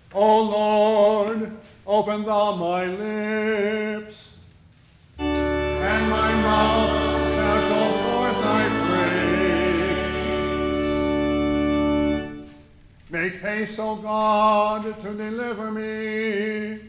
O Lord, open thou my lips, and my mouth shall show forth thy praise. Make haste, O God, to deliver me.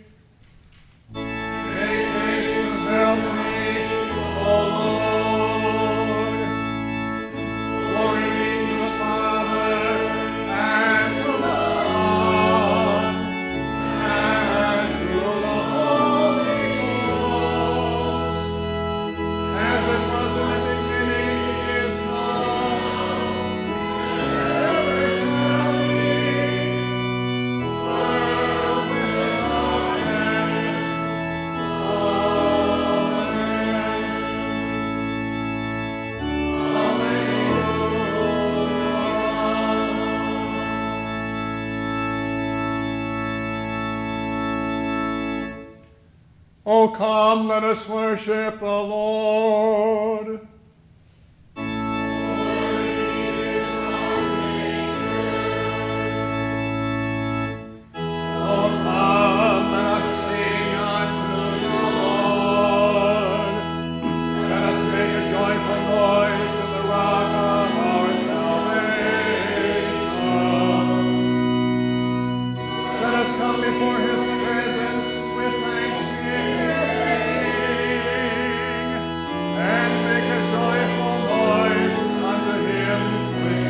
Make haste to help me, O Lord. Glory be to the Father, and to the Son, and to the Holy Ghost, as it was in the beginning, is now, and ever shall be, world without end. O come, let us worship the Lord. O come, let us sing unto the Lord. Let us make a joyful noise to the rock of our salvation. Let us come before his presence with thanksgiving, and make a joyful noise unto him with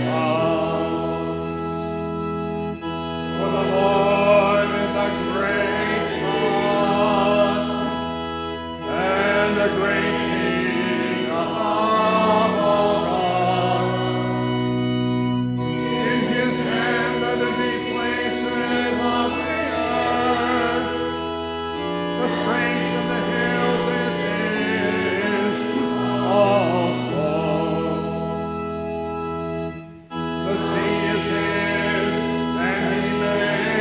songs. For the Lord is a great God, and a great King above all gods. In his hand are the deep places of the earth. The strength of the hills is his also. The sea is his, and he made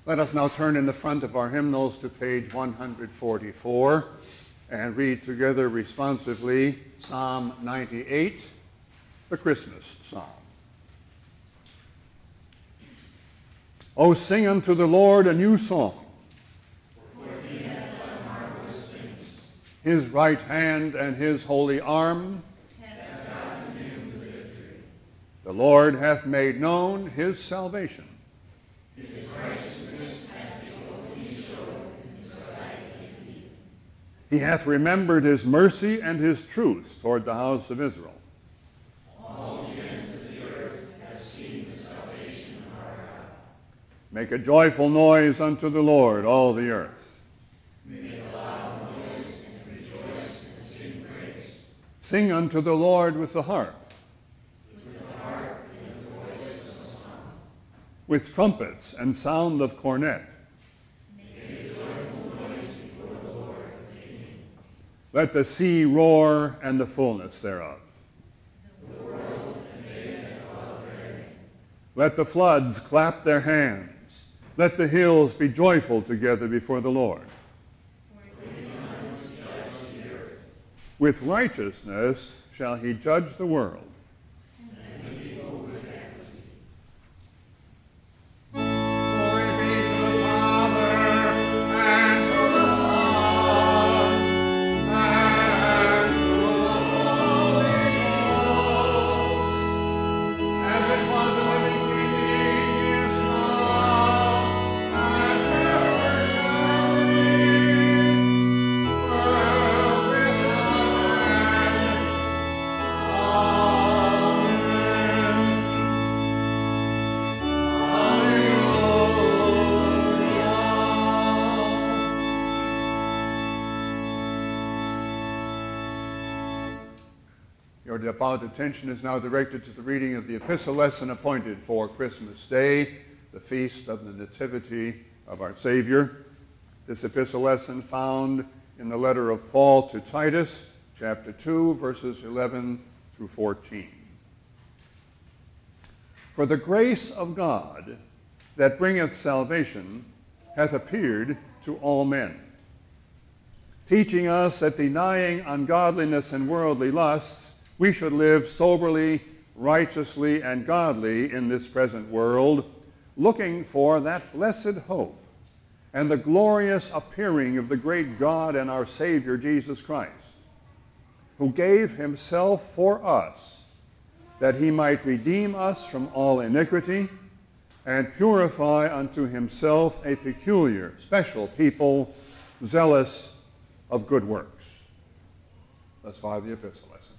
Let us now turn in the front of our hymnals to page 144 and read together responsively Psalm 98, the Christmas Psalm. O sing unto the Lord a new song. For he hath done marvelous things. His right hand and his holy arm Hath gotten him the victory. The Lord hath made known his salvation. His righteousness hath he openly showed in the sight of the heathen. He hath remembered his mercy and his truth toward the house of Israel. All the ends of the earth have seen the salvation of our God. Make a joyful noise unto the Lord, all the earth. Make a loud noise and rejoice and sing praise. Sing unto the Lord with the harp, With the harp and the voice of a song. with trumpets and sound of cornet. Make a joyful noise before the Lord the King. Let the sea roar and the fullness thereof. The world and they that dwell therein. Let the floods clap their hands. Let the hills be joyful together before the Lord. For he cometh to judge the earth. With righteousness shall he judge the world. And the people with equity. Glory be to the Father, and to the Son, and to the Holy Ghost, as it was in the beginning, is now, and ever shall be, world without end. Your devout attention is now directed to the reading of the epistle lesson appointed for Christmas Day, the feast of the Nativity of our Savior. This epistle lesson found in the letter of Paul to Titus, chapter 2, verses 11 through 14. For the grace of God that bringeth salvation hath appeared to all men, teaching us that denying ungodliness and worldly lusts, we should live soberly, righteously, and godly in this present world, looking for that blessed hope and the glorious appearing of the great God and our Savior Jesus Christ, who gave himself for us, that he might redeem us from all iniquity and purify unto himself a peculiar, special people, zealous of good works. Let's follow the epistle lesson.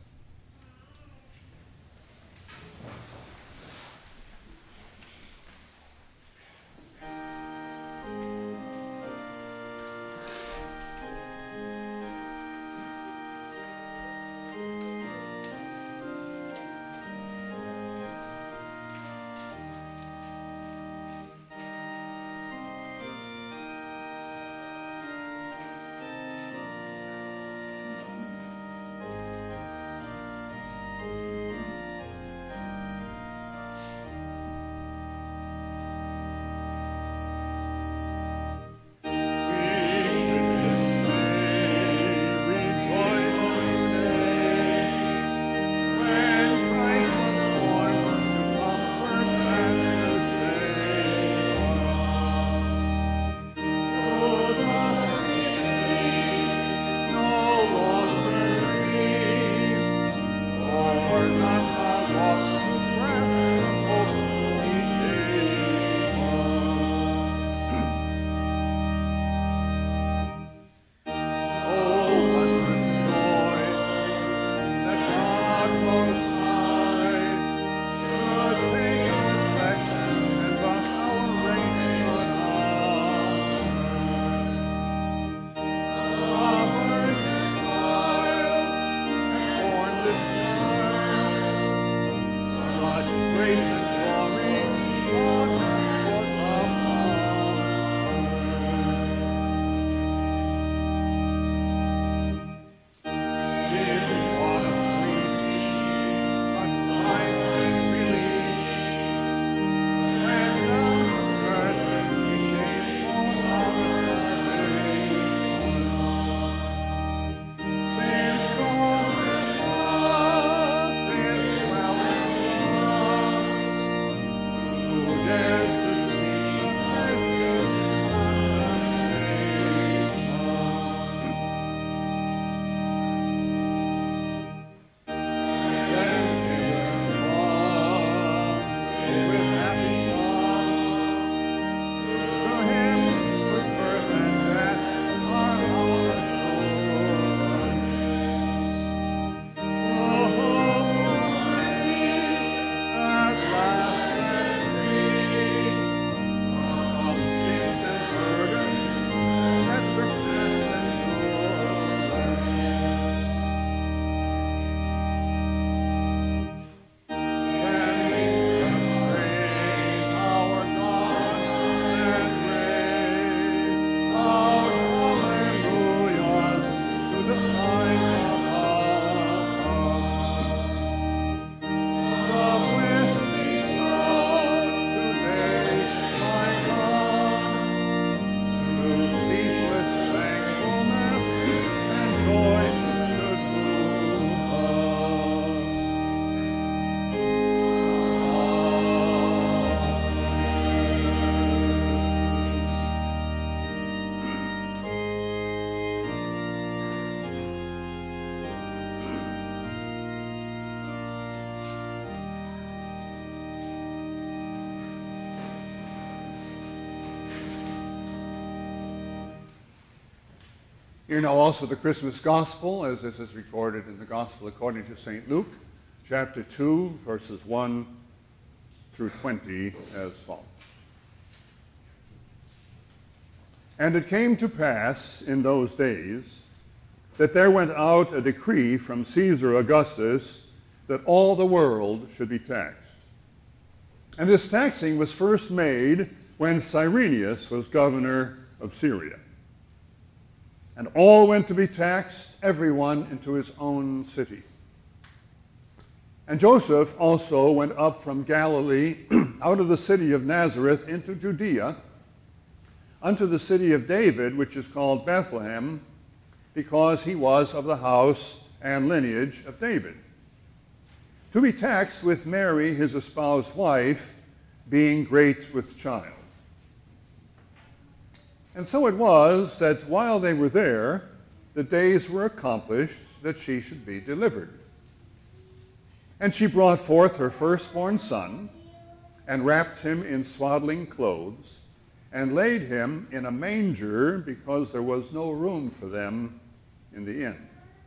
Hear now also the Christmas Gospel, as this is recorded in the Gospel according to St. Luke, chapter 2, verses 1 through 20, as follows. And it came to pass in those days that there went out a decree from Caesar Augustus that all the world should be taxed. And this taxing was first made when Cyrenius was governor of Syria. And all went to be taxed, everyone into his own city. And Joseph also went up from Galilee out of the city of Nazareth into Judea, unto the city of David, which is called Bethlehem, because he was of the house and lineage of David, to be taxed with Mary, his espoused wife, being great with child. And so it was that while they were there, the days were accomplished that she should be delivered. And she brought forth her firstborn son, and wrapped him in swaddling clothes, and laid him in a manger, because there was no room for them in the inn.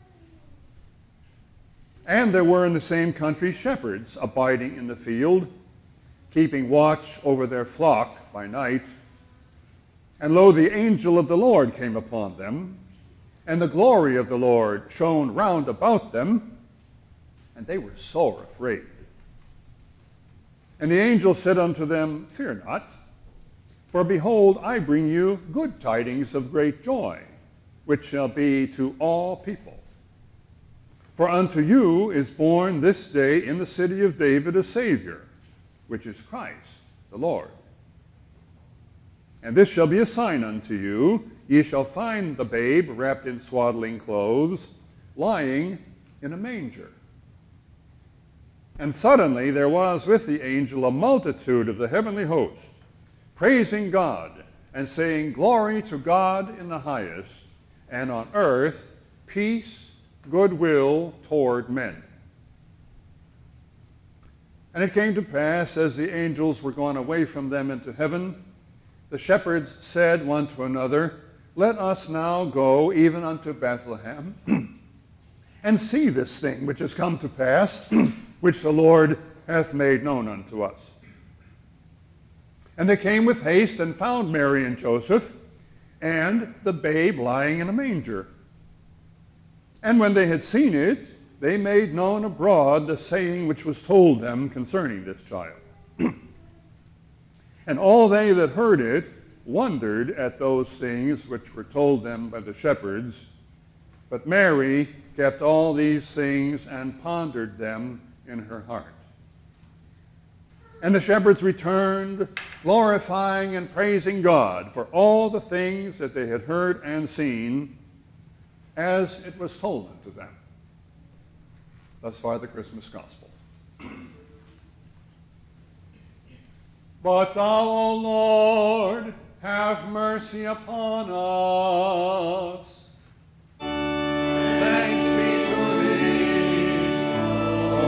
And there were in the same country shepherds abiding in the field, keeping watch over their flock by night. And lo, the angel of the Lord came upon them, and the glory of the Lord shone round about them, and they were sore afraid. And the angel said unto them, Fear not, for behold, I bring you good tidings of great joy, which shall be to all people. For unto you is born this day in the city of David a Savior, which is Christ the Lord. And this shall be a sign unto you, ye shall find the babe wrapped in swaddling clothes, lying in a manger. And suddenly there was with the angel a multitude of the heavenly host, praising God, and saying, Glory to God in the highest, and on earth peace, goodwill toward men. And it came to pass, as the angels were gone away from them into heaven, the shepherds said one to another, Let us now go even unto Bethlehem, and see this thing which has come to pass, which the Lord hath made known unto us. And they came with haste and found Mary and Joseph, and the babe lying in a manger. And when they had seen it, they made known abroad the saying which was told them concerning this child. And all they that heard it wondered at those things which were told them by the shepherds. But Mary kept all these things and pondered them in her heart. And the shepherds returned, glorifying and praising God for all the things that they had heard and seen, as it was told unto them. Thus far the Christmas Gospel. But thou, O Lord, have mercy upon us. Thanks be to thee, O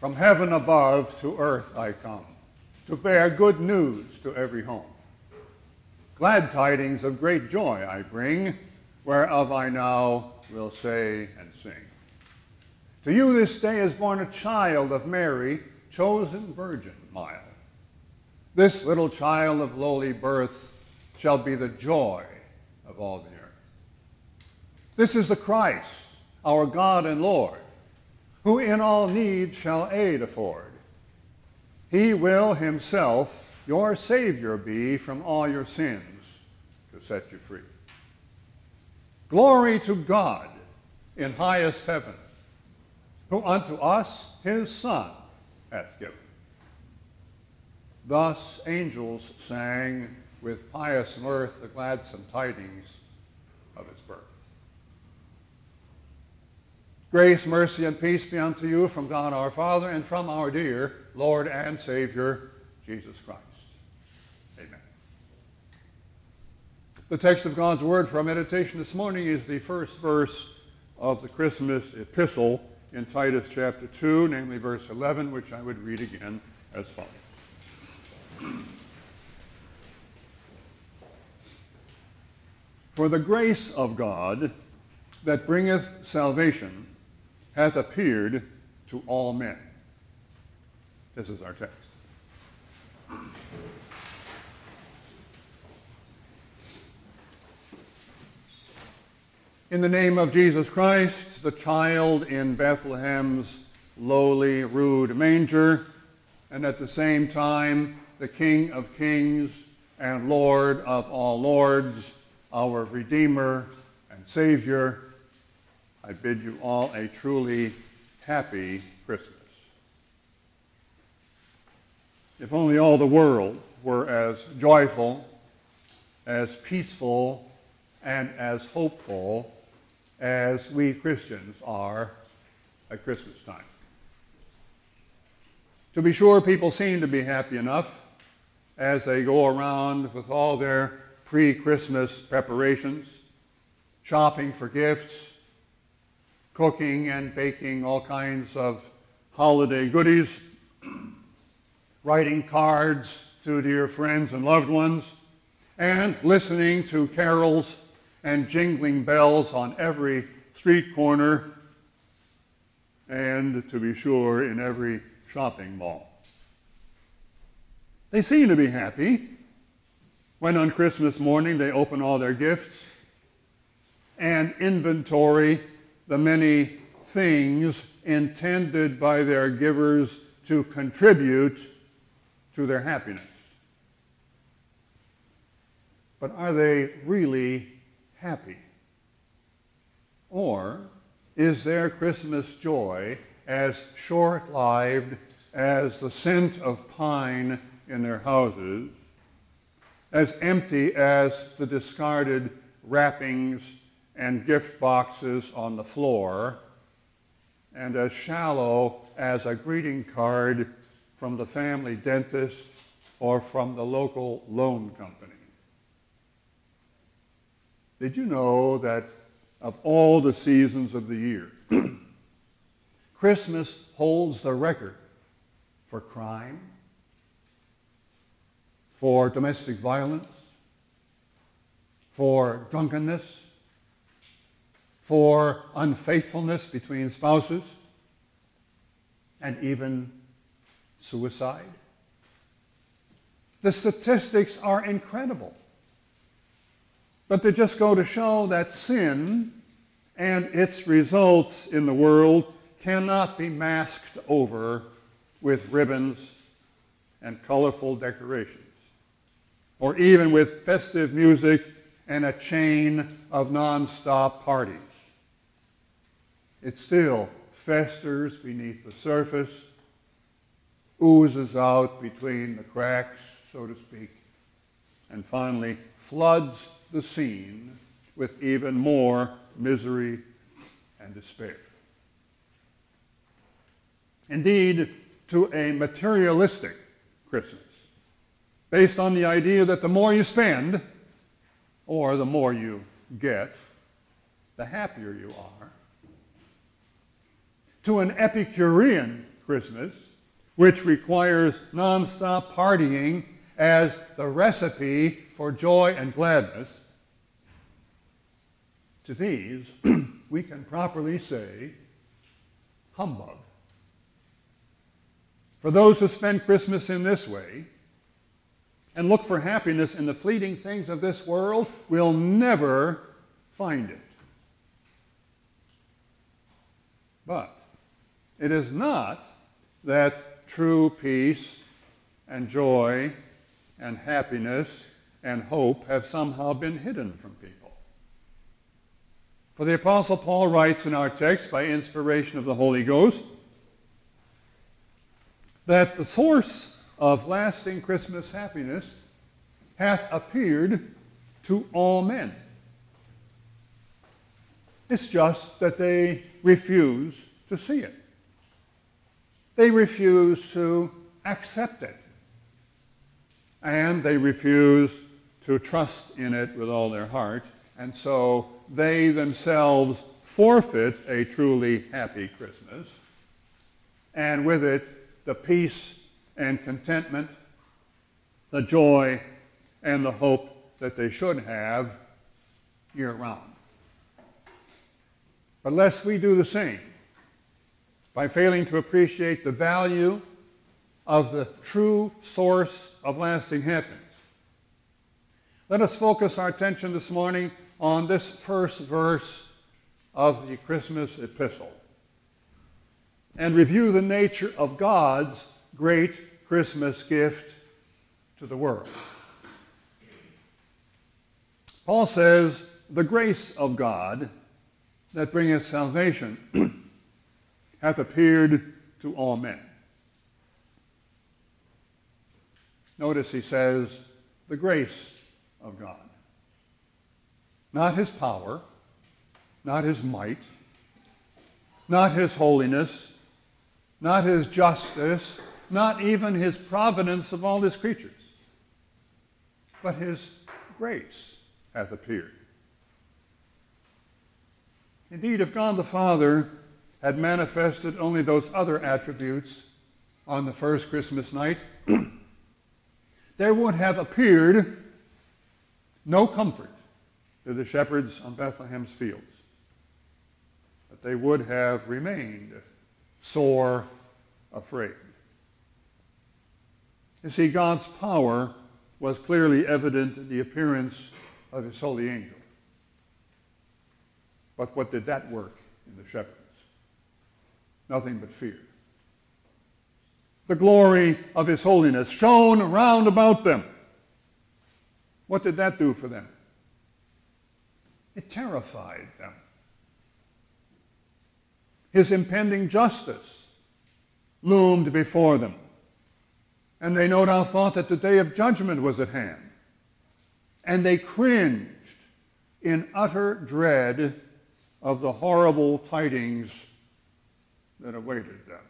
From heaven above to earth I come, to bear good news to every home. Glad tidings of great joy I bring, whereof I now will say and sing. To you this day is born a child of Mary, chosen virgin mild. This little child of lowly birth shall be the joy of all the earth. This is the Christ, our God and Lord, who in all need shall aid afford. He will himself your Savior be from all your sins to set you free. Glory to God in highest heaven, who unto us his Son hath given. Thus angels sang with pious mirth the gladsome tidings of his birth. Grace, mercy, and peace be unto you from God our Father and from our dear Lord and Savior, Jesus Christ. Amen. The text of God's Word for our meditation this morning is the first verse of the Christmas epistle in Titus chapter 2, namely verse 11, which I would read again as follows. For the grace of God that bringeth salvation hath appeared to all men. This is our text. In the name of Jesus Christ, the child in Bethlehem's lowly, rude manger, and at the same time the King of kings and Lord of all lords, our Redeemer and Savior, I bid you all a truly happy Christmas. If only all the world were as joyful, as peaceful, and as hopeful as we Christians are at Christmas time. To be sure, people seem to be happy enough as they go around with all their pre-Christmas preparations, shopping for gifts, cooking and baking all kinds of holiday goodies, writing cards to dear friends and loved ones, and listening to carols and jingling bells on every street corner, and to be sure, in every shopping mall. They seem to be happy when on Christmas morning they open all their gifts and inventory the many things intended by their givers to contribute to their happiness. But are they really happy? Or is their Christmas joy as short-lived as the scent of pine in their houses, as empty as the discarded wrappings and gift boxes on the floor, and as shallow as a greeting card from the family dentist or from the local loan company? Did you know that of all the seasons of the year, Christmas holds the record for crime, for domestic violence, for drunkenness, for unfaithfulness between spouses, and even suicide? The statistics are incredible. But they just go to show that sin and its results in the world cannot be masked over with ribbons and colorful decorations, or even with festive music and a chain of non-stop parties. It still festers beneath the surface, oozes out between the cracks, so to speak, and finally floods the scene with even more misery and despair. Indeed, to a materialistic Christmas, based on the idea that the more you spend, or the more you get, the happier you are. To an Epicurean Christmas, which requires nonstop partying as the recipe for joy and gladness, to these we can properly say humbug. For those who spend Christmas in this way and look for happiness in the fleeting things of this world will never find it. But it is not that true peace and joy and happiness and hope have somehow been hidden from people. For the Apostle Paul writes in our text by inspiration of the Holy Ghost that the source of lasting Christmas happiness hath appeared to all men. It's just that they refuse to see it. They refuse to accept it. And they refuse to trust in it with all their heart. And so they themselves forfeit a truly happy Christmas. And with it, the peace and contentment, the joy and the hope that they should have year-round. But lest we do the same by failing to appreciate the value of the true source of lasting happiness, let us focus our attention this morning on this first verse of the Christmas epistle and review the nature of God's great Christmas gift to the world. Paul says, "The grace of God that bringeth salvation hath appeared to all men." Notice he says, the grace of God. Not his power, not his might, not his holiness, not his justice, not even his providence of all his creatures, but his grace hath appeared. Indeed, if God the Father had manifested only those other attributes on the first Christmas night, there would have appeared no comfort to the shepherds on Bethlehem's fields, but they would have remained sore afraid. You see, God's power was clearly evident in the appearance of his holy angel. But what did that work in the shepherds? Nothing but fear. The glory of his holiness shone round about them. What did that do for them? It terrified them. His impending justice loomed before them, and they no doubt thought that the day of judgment was at hand. And they cringed in utter dread of the horrible tidings that awaited them.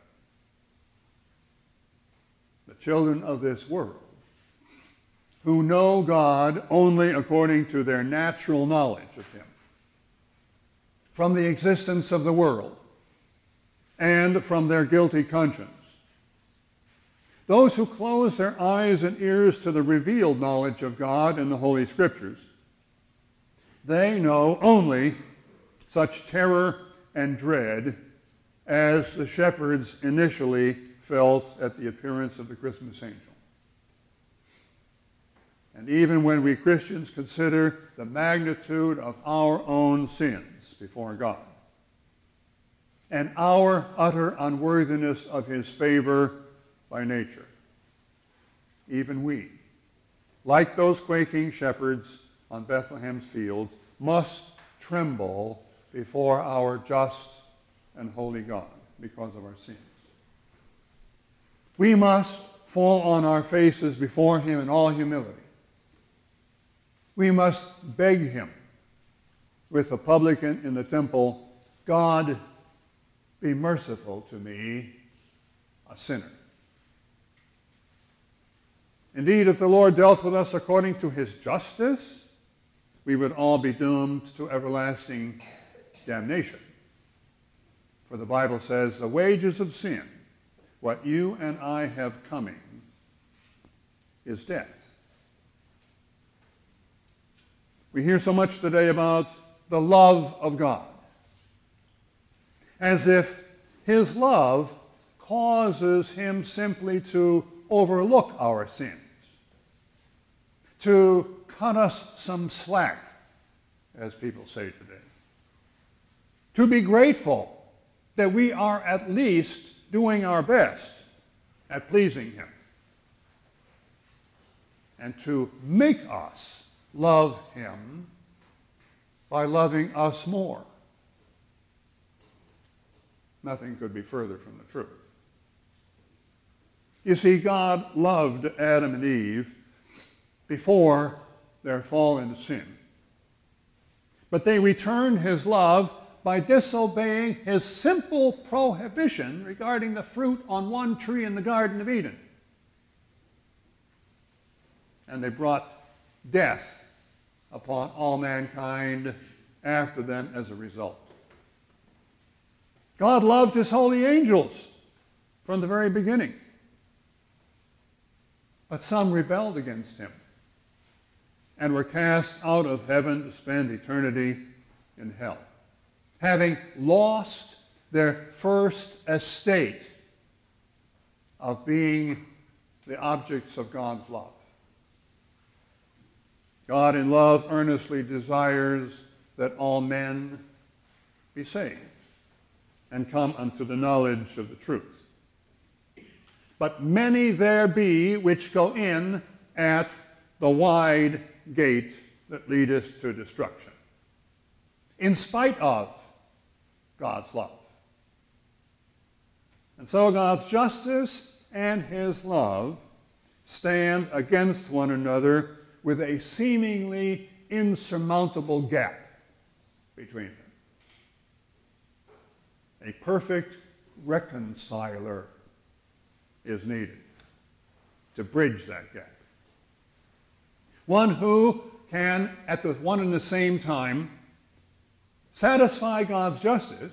The children of this world, who know God only according to their natural knowledge of him, from the existence of the world and from their guilty conscience. Those who close their eyes and ears to the revealed knowledge of God in the Holy Scriptures, they know only such terror and dread as the shepherds initially felt at the appearance of the Christmas angel. And even when we Christians consider the magnitude of our own sins before God and our utter unworthiness of his favor by nature, even we, like those quaking shepherds on Bethlehem's fields, must tremble before our just and holy God because of our sins. We must fall on our faces before him in all humility. We must beg him with the publican in the temple, "God, be merciful to me, a sinner." Indeed, if the Lord dealt with us according to his justice, we would all be doomed to everlasting damnation. For the Bible says, "The wages of sin what you and I have coming is death. We hear so much today about the love of God, as if his love causes him simply to overlook our sins, to cut us some slack, as people say today, to be grateful that we are at least doing our best at pleasing him, and to make us love him by loving us more. Nothing could be further from the truth. You see, God loved Adam and Eve before their fall into sin. But they returned his love by disobeying his simple prohibition regarding the fruit on one tree in the Garden of Eden. And they brought death upon all mankind after them as a result. God loved his holy angels from the very beginning. But some rebelled against him and were cast out of heaven to spend eternity in hell, having lost their first estate of being the objects of God's love. God in love earnestly desires that all men be saved and come unto the knowledge of the truth. But many there be which go in at the wide gate that leadeth to destruction, in spite of God's love. And so God's justice and his love stand against one another with a seemingly insurmountable gap between them. A perfect reconciler is needed to bridge that gap. One who can, at the one and the same time, satisfy God's justice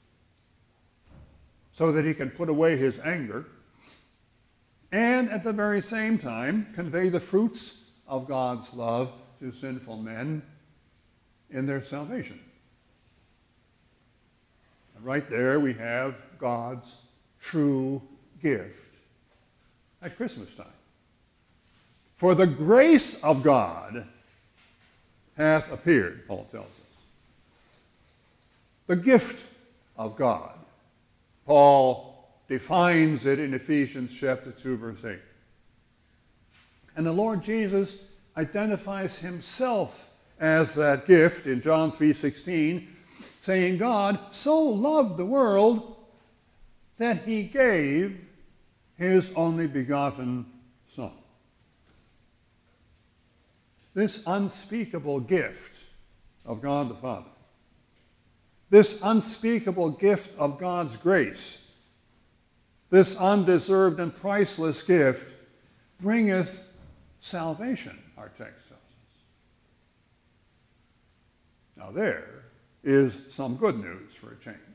so that he can put away his anger, and at the very same time convey the fruits of God's love to sinful men in their salvation. And right there we have God's true gift at Christmas time. For the grace of God hath appeared, Paul tells us. The gift of God. Paul defines it in Ephesians chapter 2, verse 8. And the Lord Jesus identifies himself as that gift in John 3:16, saying, God so loved the world that he gave his only begotten Son. This unspeakable gift of God the Father, this unspeakable gift of God's grace, this undeserved and priceless gift bringeth salvation, our text tells us. Now there is some good news for a change.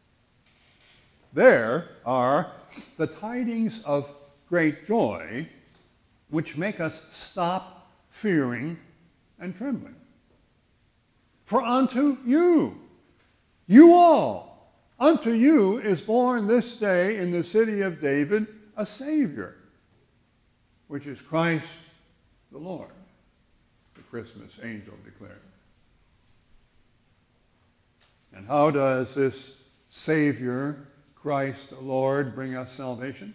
There are the tidings of great joy which make us stop fearing and trembling. For unto you, you all, unto you is born this day in the city of David a Savior, which is Christ the Lord, the Christmas angel declared. And how does this Savior, Christ the Lord, bring us salvation?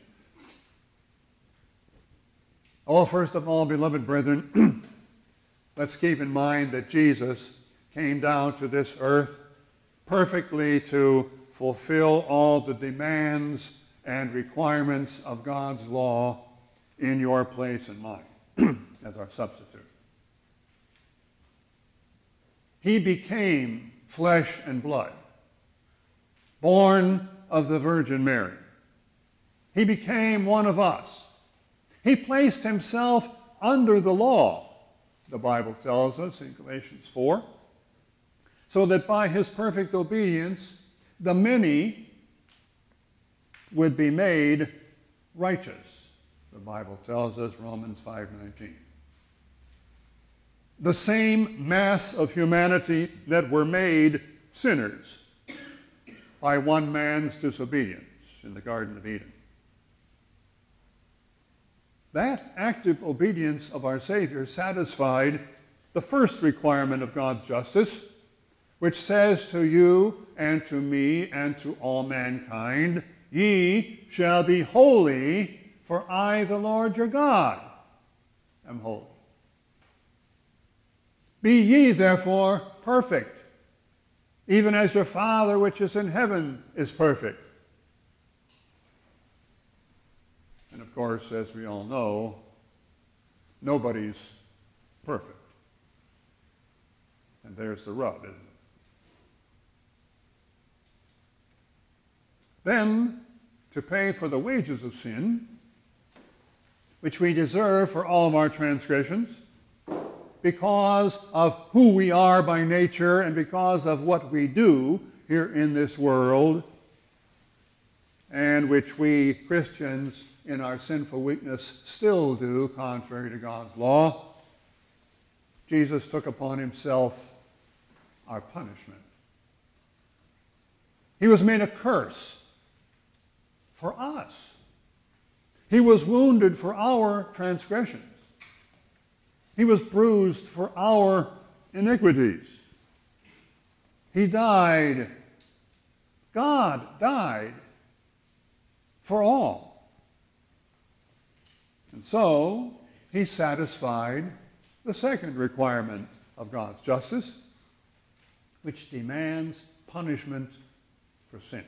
Oh, first of all, beloved brethren, let's keep in mind that Jesus came down to this earth perfectly to fulfill all the demands and requirements of God's law in your place and mine as our substitute. He became flesh and blood, born of the Virgin Mary. He became one of us. He placed himself under the law, the Bible tells us in Galatians 4, so that by his perfect obedience, the many would be made righteous, the Bible tells us, Romans 5:19. The same mass of humanity that were made sinners by one man's disobedience in the Garden of Eden. That active obedience of our Savior satisfied the first requirement of God's justice, which says to you and to me and to all mankind, "Ye shall be holy, for I, the Lord your God, am holy. Be ye therefore perfect, even as your Father which is in heaven is perfect." And of course, as we all know, nobody's perfect. And there's the rub, isn't it? Then, to pay for the wages of sin, which we deserve for all of our transgressions, because of who we are by nature and because of what we do here in this world, and which we Christians in our sinful weakness still do contrary to God's law, Jesus took upon himself our punishment. He was made a curse for us. He was wounded for our transgressions. He was bruised for our iniquities. He died. God died for all. And so, he satisfied the second requirement of God's justice, which demands punishment for sin.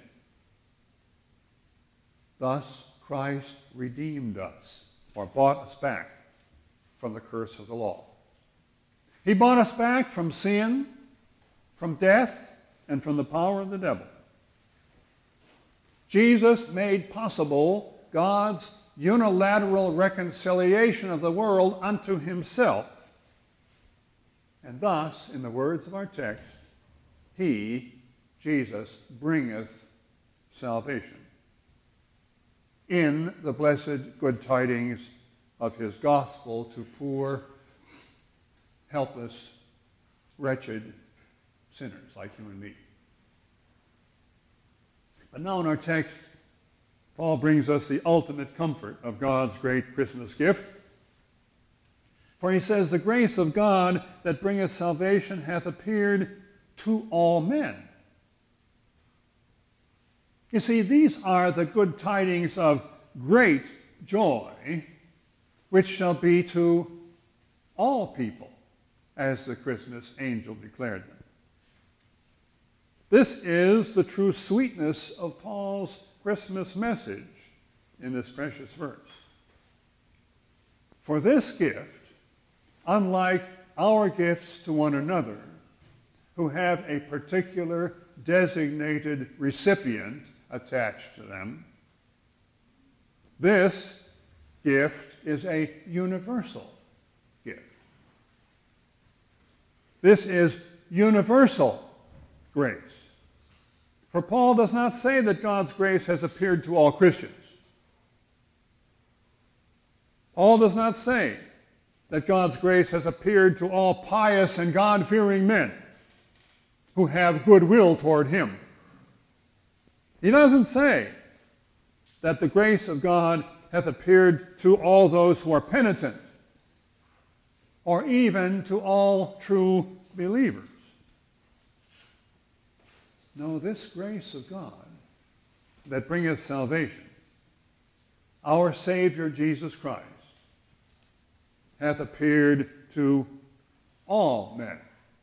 Thus, Christ redeemed us, or bought us back from the curse of the law. He bought us back from sin, from death, and from the power of the devil. Jesus made possible God's unilateral reconciliation of the world unto himself. And thus, in the words of our text, he, Jesus, bringeth salvation in the blessed good tidings of his gospel to poor, helpless, wretched sinners like you and me. But now in our text, Paul brings us the ultimate comfort of God's great Christmas gift. For he says, "The grace of God that bringeth salvation hath appeared to all men." You see, these are the good tidings of great joy, which shall be to all people, as the Christmas angel declared them. This is the true sweetness of Paul's Christmas message in this precious verse. For this gift, unlike our gifts to one another, who have a particular designated recipient attached to them, this gift is a universal gift. This is universal grace. For Paul does not say that God's grace has appeared to all Christians. Paul does not say that God's grace has appeared to all pious and God-fearing men who have goodwill toward him. He doesn't say that the grace of God hath appeared to all those who are penitent, or even to all true believers. No, this grace of God that bringeth salvation, our Savior Jesus Christ, hath appeared to all men.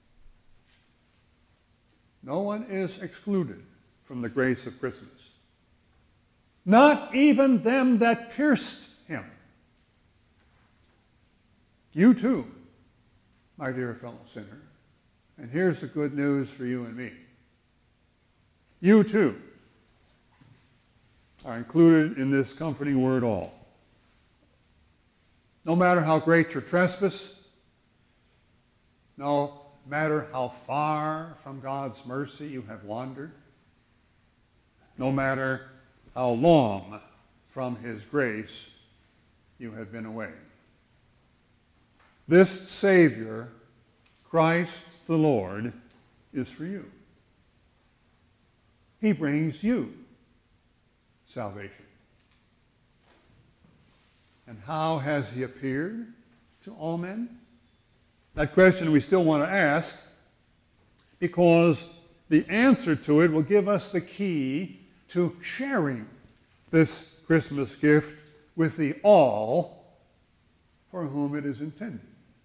No one is excluded from the grace of Christmas. Not even them that pierced him. You too, my dear fellow sinner. And here's the good news for you and me. You too are included in this comforting word all. No matter how great your trespass, no matter how far from God's mercy you have wandered, no matter how long from his grace you have been away. This Savior, Christ the Lord, is for you. He brings you salvation. And how has he appeared to all men? That question we still want to ask, because the answer to it will give us the key to sharing this Christmas gift with the all for whom it is intended.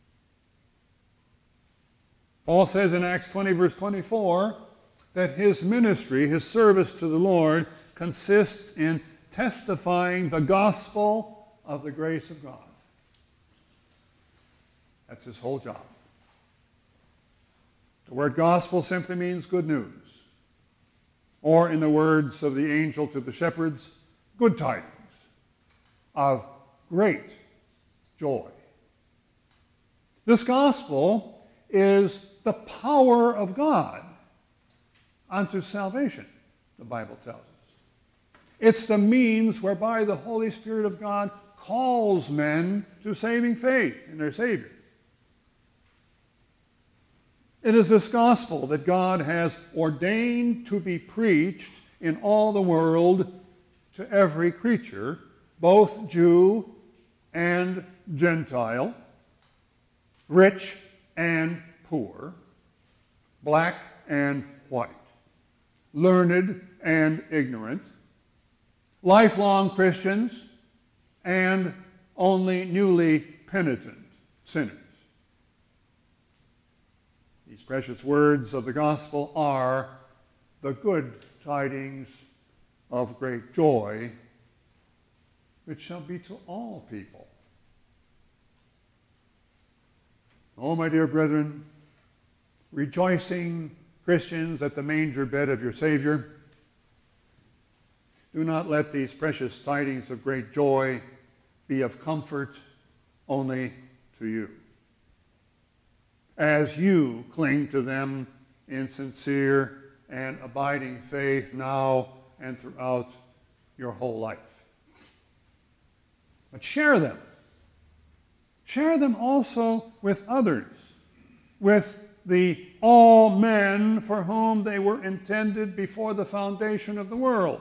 Paul says in Acts 20, verse 24, that his ministry, his service to the Lord, consists in testifying the gospel of the grace of God. That's his whole job. The word gospel simply means good news. Or in the words of the angel to the shepherds, good tidings of great joy. This gospel is the power of God unto salvation, the Bible tells us. It's the means whereby the Holy Spirit of God calls men to saving faith in their Savior. It is this gospel that God has ordained to be preached in all the world to every creature, both Jew and Gentile, rich and poor, black and white, learned and ignorant, lifelong Christians, and only newly penitent sinners. These precious words of the gospel are the good tidings of great joy, which shall be to all people. Oh, my dear brethren, rejoicing Christians at the manger bed of your Savior, do not let these precious tidings of great joy be of comfort only to you, as you cling to them in sincere and abiding faith now and throughout your whole life. But share them. Share them also with others, with the all men for whom they were intended before the foundation of the world.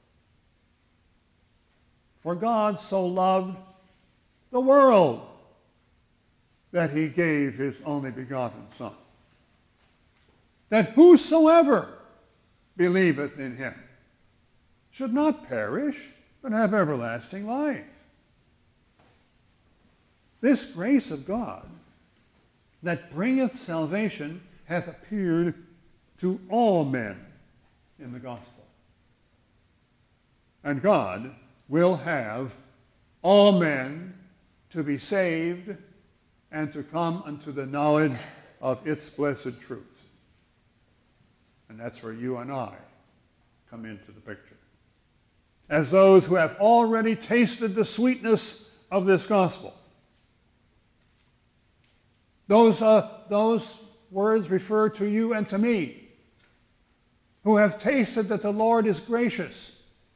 For God so loved the world that he gave his only begotten Son, that whosoever believeth in him should not perish, but have everlasting life. This grace of God that bringeth salvation hath appeared to all men in the gospel. And God will have all men to be saved and to come unto the knowledge of its blessed truth. And that's where you and I come into the picture. As those who have already tasted the sweetness of this gospel. Those words refer to you and to me, who have tasted that the Lord is gracious,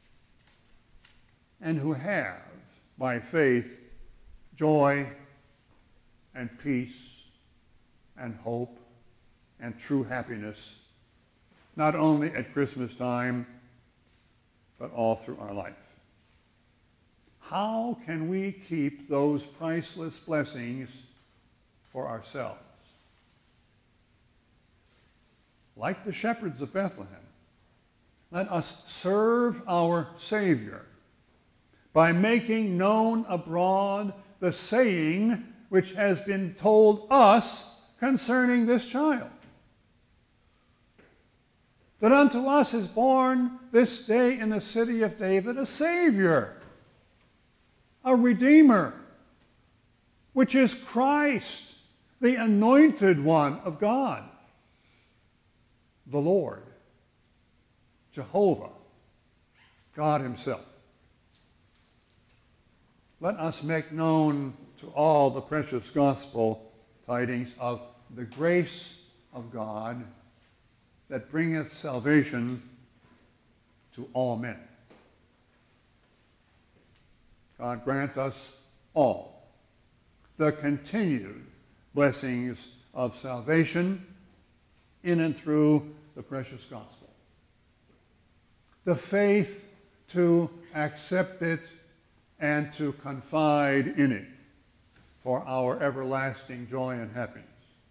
and who have, by faith, joy and peace and hope and true happiness, not only at Christmas time, but all through our life. How can we keep those priceless blessings for ourselves? Like the shepherds of Bethlehem, let us serve our Savior by making known abroad the saying which has been told us concerning this child. That unto us is born this day in the city of David a Savior, a Redeemer, which is Christ, the anointed one of God, the Lord, Jehovah, God himself. Let us make known to all the precious gospel tidings of the grace of God that bringeth salvation to all men. God grant us all the continued blessings of salvation in and through the precious gospel, the faith to accept it and to confide in it for our everlasting joy and happiness.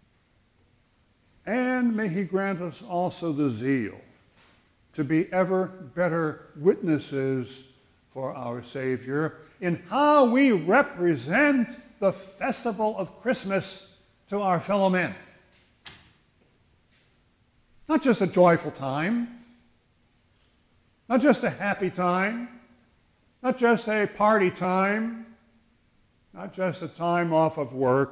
And may he grant us also the zeal to be ever better witnesses for our Savior in how we represent the festival of Christmas to our fellow men. Not just a joyful time, not just a happy time, not just a party time, not just a time off of work,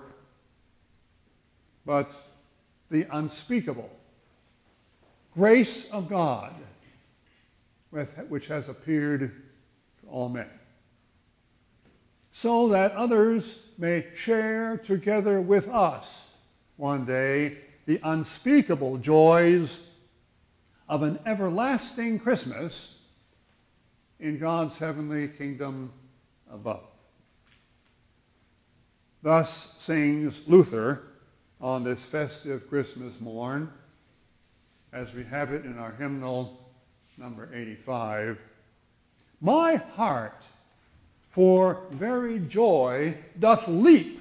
but the unspeakable grace of God which has appeared to all men, so that others may share together with us one day the unspeakable joys of an everlasting Christmas in God's heavenly kingdom above. Thus sings Luther on this festive Christmas morn, as we have it in our hymnal number 85, "My heart for very joy doth leap.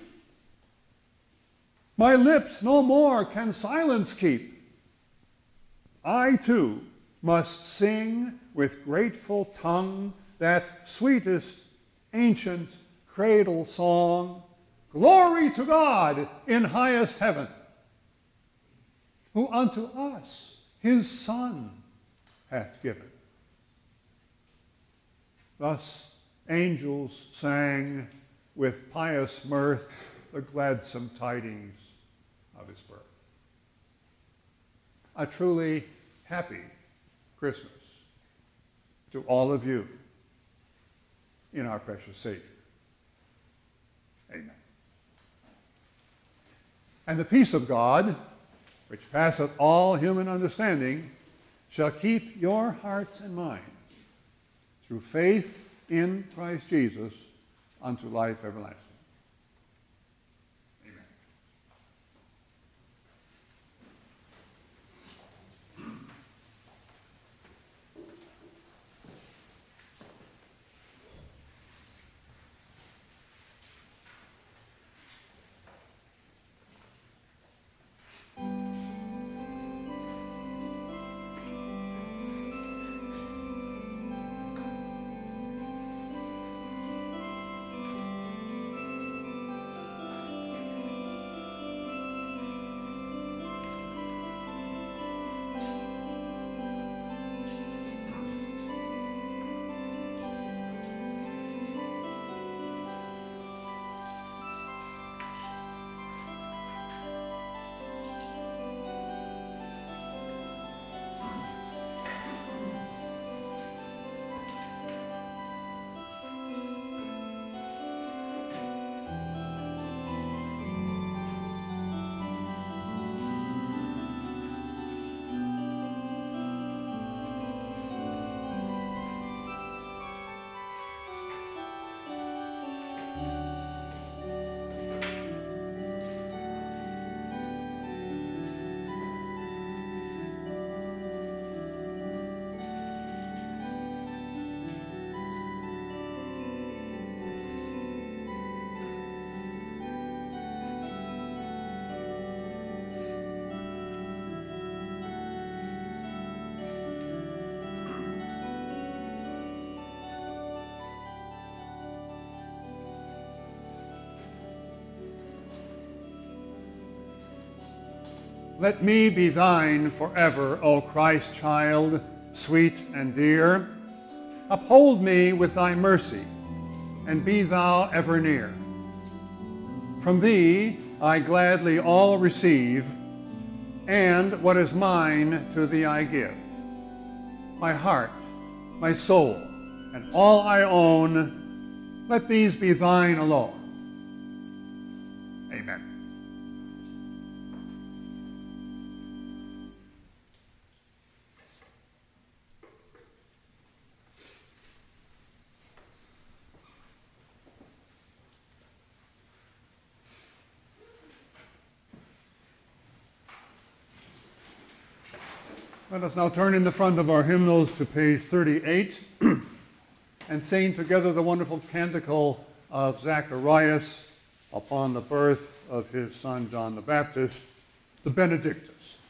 My lips no more can silence keep. I too must sing with grateful tongue that sweetest ancient cradle song, Glory to God in highest heaven, who unto us his Son hath given." Thus angels sang with pious mirth the gladsome tidings of his birth. A truly happy Christmas to all of you in our precious Savior. Amen. And the peace of God, which passeth all human understanding, shall keep your hearts and minds through faith in Christ Jesus unto life everlasting. Amen. Let me be thine forever, O Christ child, sweet and dear. Uphold me with thy mercy, and be thou ever near. From thee I gladly all receive, and what is mine to thee I give. My heart, my soul, and all I own, let these be thine alone. Amen. Let us now turn in the front of our hymnals to page 38 and sing together the wonderful canticle of Zacharias upon the birth of his son John the Baptist, the Benedictus.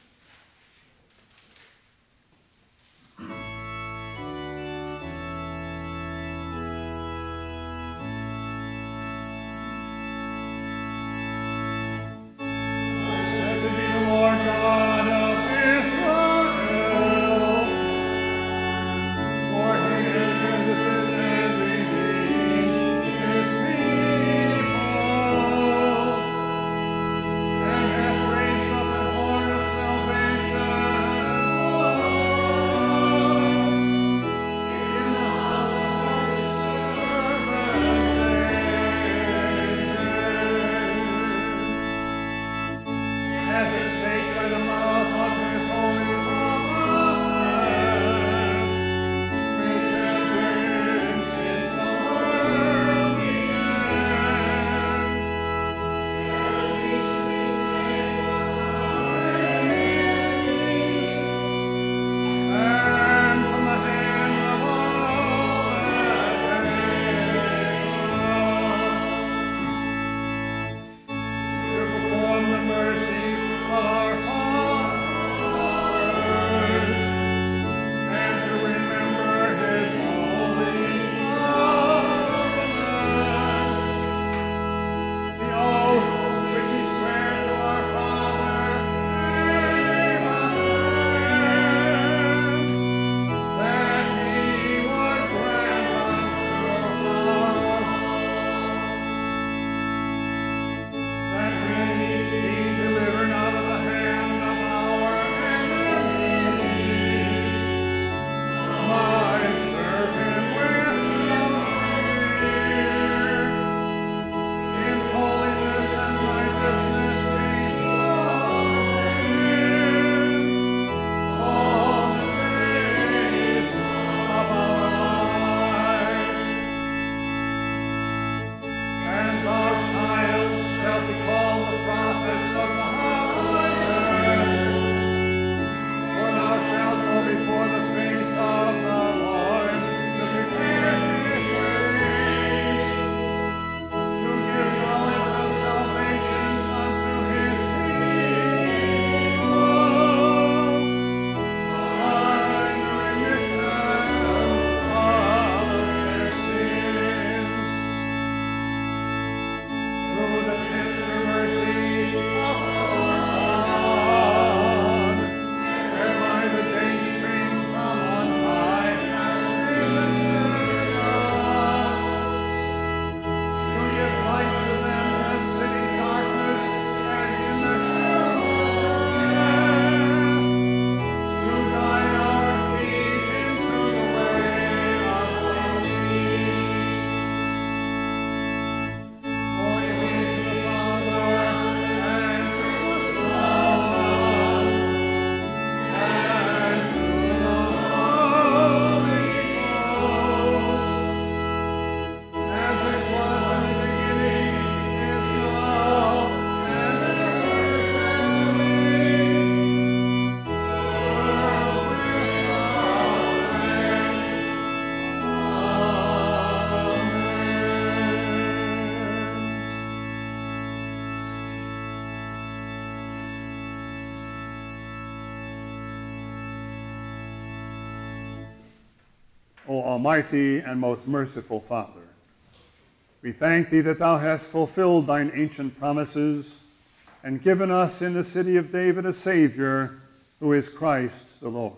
O Almighty and most merciful Father, we thank thee that thou hast fulfilled thine ancient promises and given us in the city of David a Savior, who is Christ the Lord.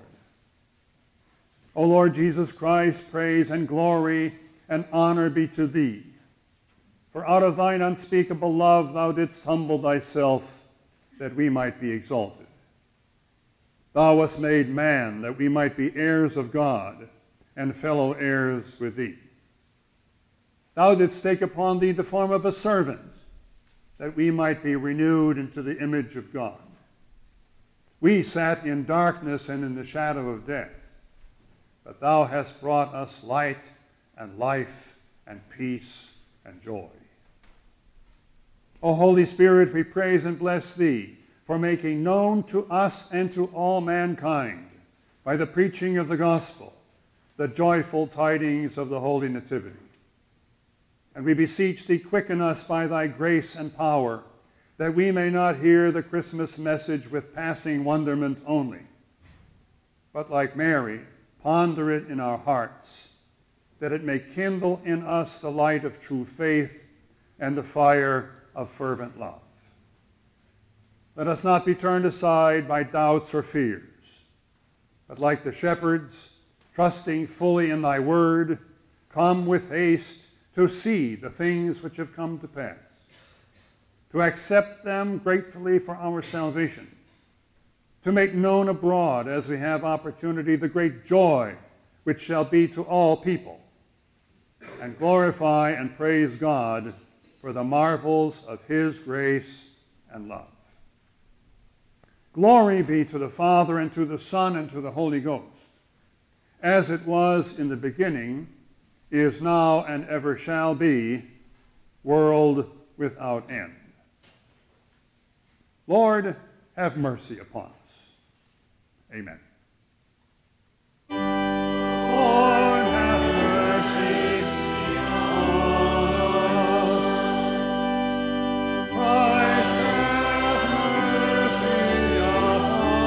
O Lord Jesus Christ, praise and glory and honor be to thee. For out of thine unspeakable love thou didst humble thyself, that we might be exalted. Thou wast made man, that we might be heirs of God, and fellow heirs with thee. Thou didst take upon thee the form of a servant, that we might be renewed into the image of God. We sat in darkness and in the shadow of death, but thou hast brought us light and life and peace and joy. O Holy Spirit, we praise and bless thee for making known to us and to all mankind by the preaching of the gospel, the joyful tidings of the Holy Nativity. And we beseech thee, quicken us by thy grace and power, that we may not hear the Christmas message with passing wonderment only, but like Mary, ponder it in our hearts, that it may kindle in us the light of true faith and the fire of fervent love. Let us not be turned aside by doubts or fears, but like the shepherds, trusting fully in thy word, come with haste to see the things which have come to pass, to accept them gratefully for our salvation, to make known abroad as we have opportunity the great joy which shall be to all people, and glorify and praise God for the marvels of his grace and love. Glory be to the Father, and to the Son, and to the Holy Ghost, as it was in the beginning, is now, and ever shall be, world without end. Lord, have mercy upon us. Amen. Lord, have mercy on us. Christ, have mercy upon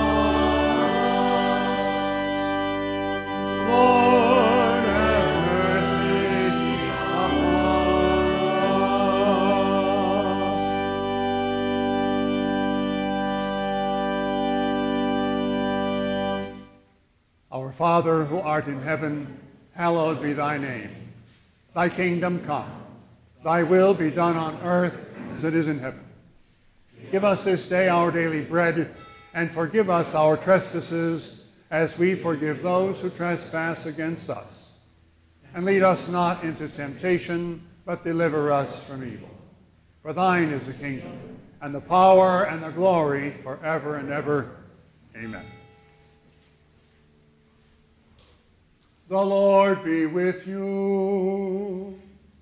us. Lord, have mercy upon us. Our Father, who art in heaven, hallowed be thy name. Thy kingdom come. Thy will be done on earth as it is in heaven. Give us this day our daily bread, and forgive us our trespasses, as we forgive those who trespass against us. And lead us not into temptation, but deliver us from evil. For thine is the kingdom, and the power, and the glory, forever and ever. Amen. The Lord be with you.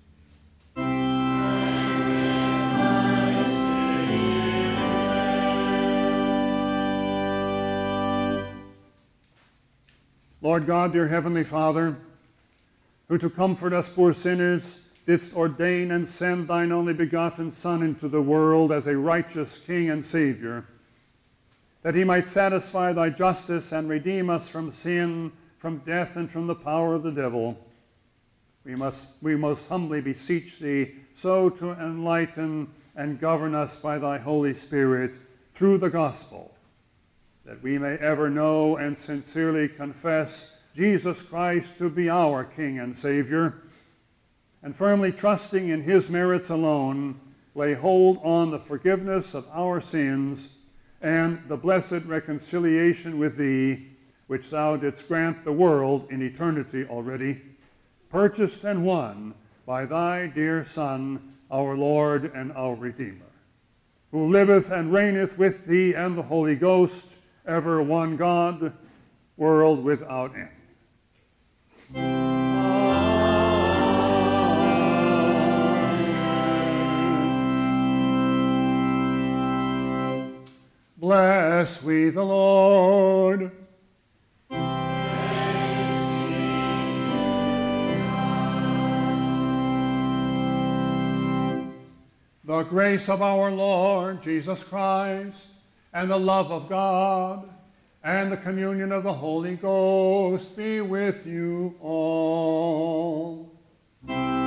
Lord God, dear Heavenly Father, who to comfort us poor sinners didst ordain and send thine only begotten Son into the world as a righteous King and Savior, that he might satisfy thy justice and redeem us from sin, from death, and from the power of the devil, we most humbly beseech thee so to enlighten and govern us by thy Holy Spirit through the gospel, that we may ever know and sincerely confess Jesus Christ to be our King and Savior, and firmly trusting in his merits alone, lay hold on the forgiveness of our sins and the blessed reconciliation with thee, which thou didst grant the world in eternity already, purchased and won by thy dear Son, our Lord and our Redeemer, who liveth and reigneth with thee and the Holy Ghost, ever one God, world without end. Amen. Bless we the Lord. The grace of our Lord Jesus Christ, and the love of God, and the communion of the Holy Ghost be with you all.